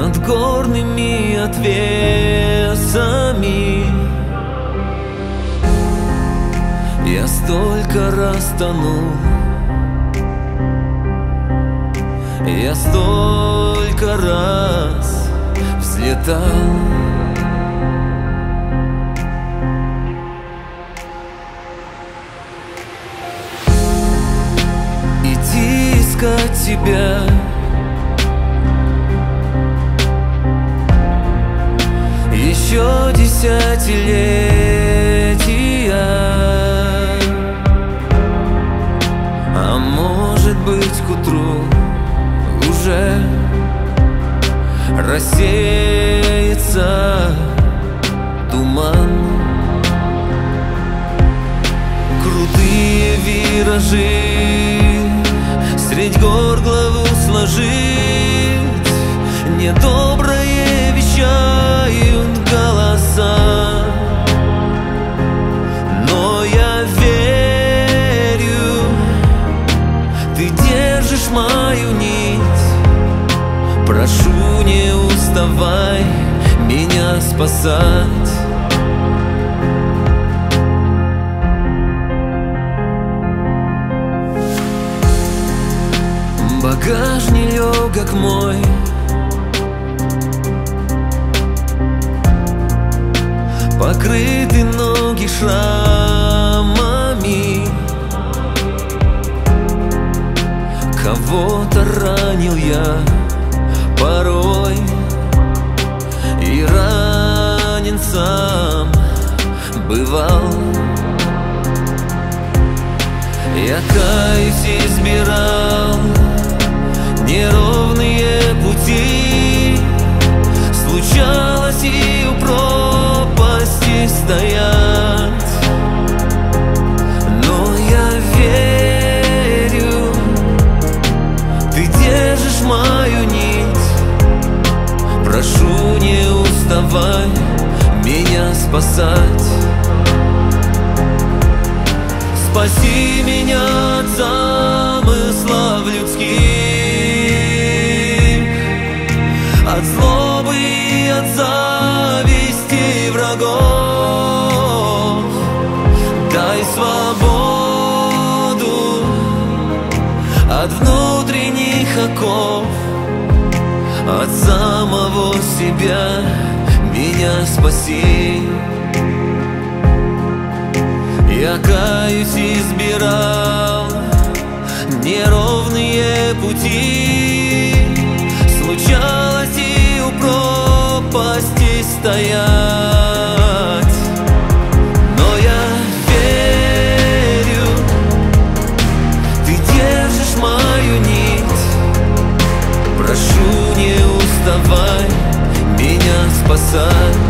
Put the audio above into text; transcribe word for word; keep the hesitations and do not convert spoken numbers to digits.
над горными отвесами. Я столько раз тонул, я столько раз взлетал. Иди искать тебя, еще десятилетия, а может быть к утру уже рассеется туман. Крутые виражи средь гор главу сложить, недоброе вещают голоса. Но я верю, ты держишь мою нить. Прошу, не уставай меня спасать. Багаж нелегок мой, покрыты ноги шрамами. Кого-то ранил я порой, и ранен сам бывал. Я каюсь, избирал неровные пути, случалось и у пропасти стоять. Но я верю, ты держишь мою нить. Прошу, не уставай меня спасать. Спаси меня от замыслов людских, от злобы и от зависти врагов. Дай свободу от внутренних оков, от самого себя меня спаси. Я каюсь, избирал неровные пути, случалось и у пропасти стоять. Но я верю, ты держишь мою нить. Прошу, не уставай меня спасать.